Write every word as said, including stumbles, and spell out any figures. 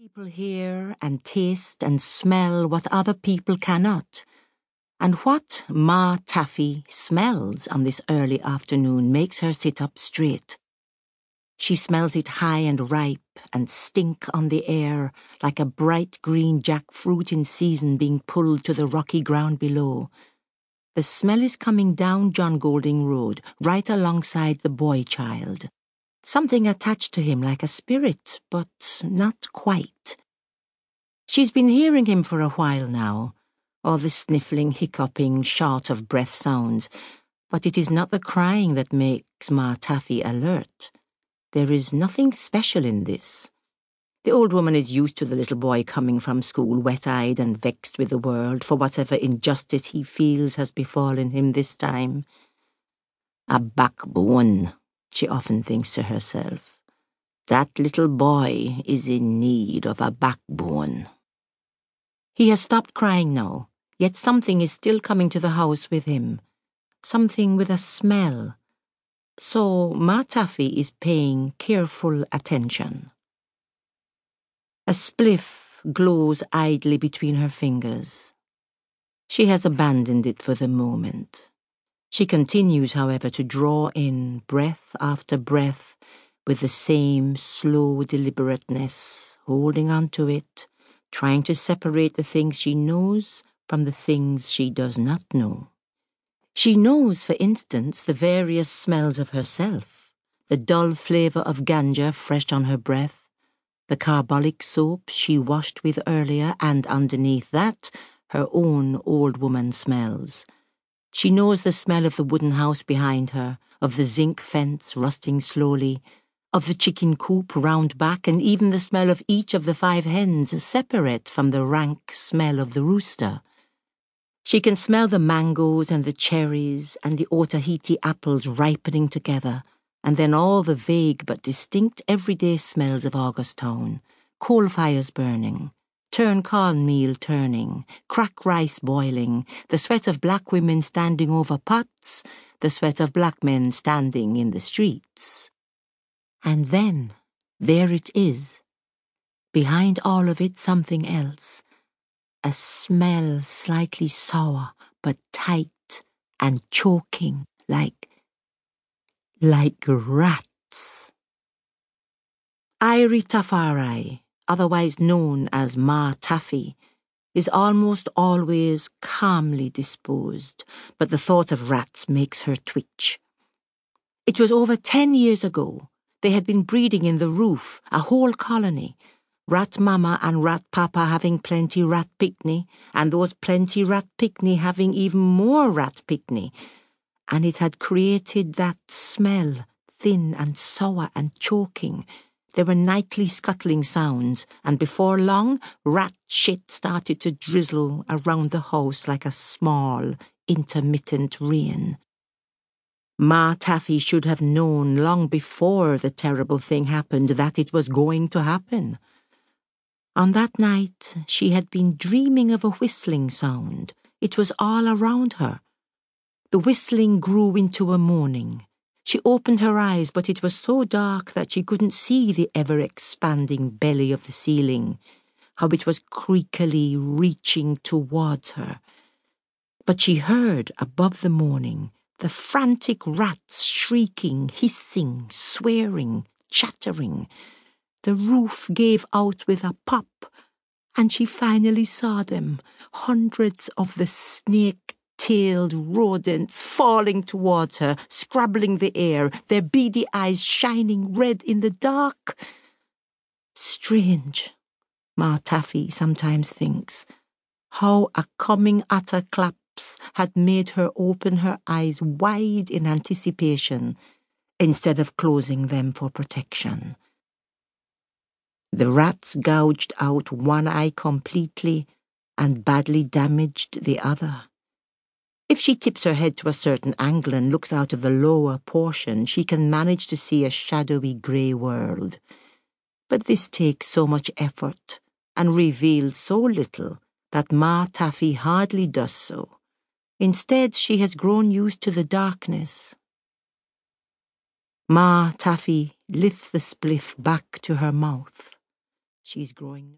People hear and taste and smell what other people cannot. And what Ma Taffy smells on this early afternoon makes her sit up straight. She smells it high and ripe and stink on the air like a bright green jackfruit in season being pulled to the rocky ground below. The smell is coming down John Golding Road, right alongside the boy child. Something attached to him like a spirit, but not quite. She's been hearing him for a while now, all the sniffling, hiccuping, short-of-breath sounds, but it is not the crying that makes Ma Taffy alert. There is nothing special in this. The old woman is used to the little boy coming from school wet-eyed and vexed with the world for whatever injustice he feels has befallen him this time. A backbone, she often thinks to herself. That little boy is in need of a backbone. He has stopped crying now, yet something is still coming to the house with him. Something with a smell. So Ma Taffy is paying careful attention. A spliff glows idly between her fingers. She has abandoned it for the moment. She continues, however, to draw in breath after breath with the same slow deliberateness, holding on to it, trying to separate the things she knows from the things she does not know. She knows, for instance, the various smells of herself, the dull flavour of ganja fresh on her breath, the carbolic soap she washed with earlier, and underneath that, her own old woman smells. She knows the smell of the wooden house behind her, of the zinc fence rusting slowly, of the chicken coop round back, and even the smell of each of the five hens separate from the rank smell of the rooster. She can smell the mangoes and the cherries and the Otaheite apples ripening together, and then all the vague but distinct everyday smells of Augusttown, coal fires burning, turn cornmeal turning, crack rice boiling, the sweat of black women standing over pots, the sweat of black men standing in the streets. And then, there it is. Behind all of it, something else. A smell slightly sour, but tight and choking, like, like rats. Irie Tafari, otherwise known as Ma Taffy, is almost always calmly disposed, but the thought of rats makes her twitch. It was over ten years ago. They had been breeding in the roof, a whole colony, rat mama and rat papa having plenty rat picnic, and those plenty rat picnic having even more rat picnic, and it had created that smell, thin and sour and choking. There were nightly scuttling sounds, and before long, rat shit started to drizzle around the house like a small, intermittent rain. Ma Taffy should have known long before the terrible thing happened that it was going to happen. On that night, she had been dreaming of a whistling sound. It was all around her. The whistling grew into a moaning. She opened her eyes, but it was so dark that she couldn't see the ever-expanding belly of the ceiling, how it was creakily reaching towards her. But she heard, above the moaning, the frantic rats shrieking, hissing, swearing, chattering. The roof gave out with a pop, and she finally saw them, hundreds of the snake-tailed rodents falling towards her, scrabbling the air, their beady eyes shining red in the dark. Strange, Ma Taffy sometimes thinks, how a coming utter collapse had made her open her eyes wide in anticipation instead of closing them for protection. The rats gouged out one eye completely and badly damaged the other. If she tips her head to a certain angle and looks out of the lower portion, she can manage to see a shadowy grey world. But this takes so much effort and reveals so little that Ma Taffy hardly does so. Instead, she has grown used to the darkness. Ma Taffy lifts the spliff back to her mouth. She's growing